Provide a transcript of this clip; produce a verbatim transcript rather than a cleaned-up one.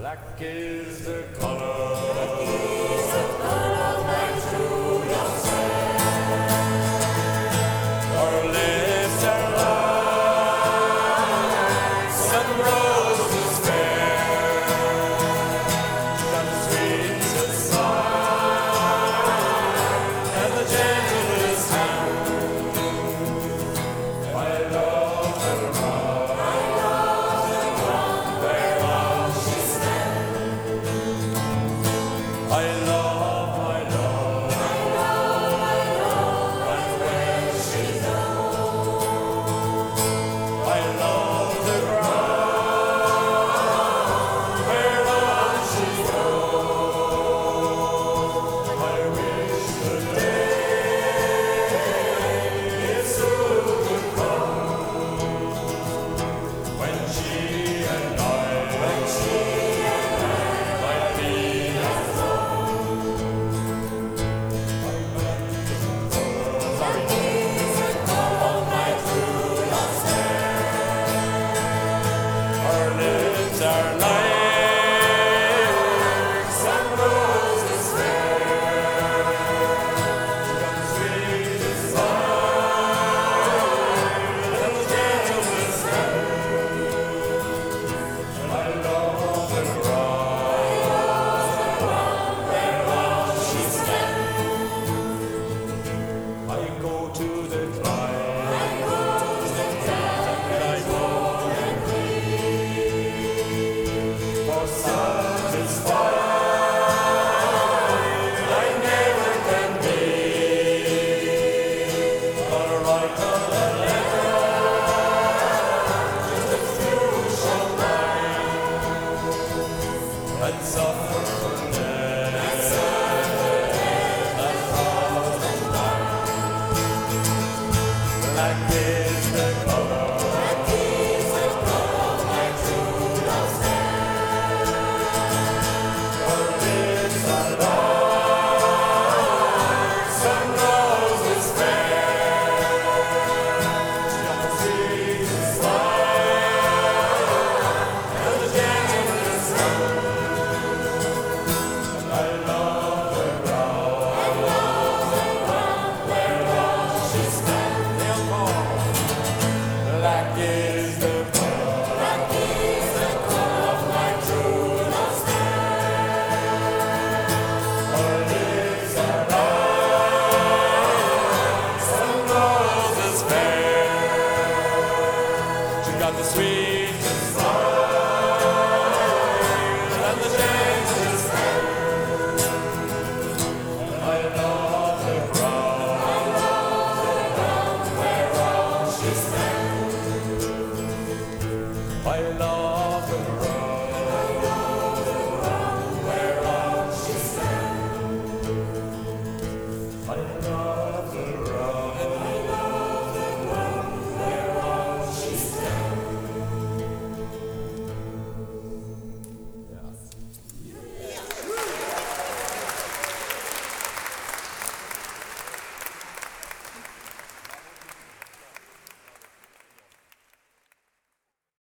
Black is the color. Black is the color of my true love's hair. Her lips are like some roses fair. Some sweet as smile and the gentlest hand. I love her wrong. I love her wrong whereon she stands. I love, I love, I love, I love, and where she goes. I love the ground whereon she goes. I wish the day it soon would come when she and I, when she and I might be Black is the color of my true love's hair. Her lips are like some roses fair, some sweet as wine and the gentlest hand. And I love the ground whereon she stands. I go to the climb, I go to the clouds and I go and breathe. for satisfied I never can be. But write a letter to the future mine and suffer for death and thousand lives. Black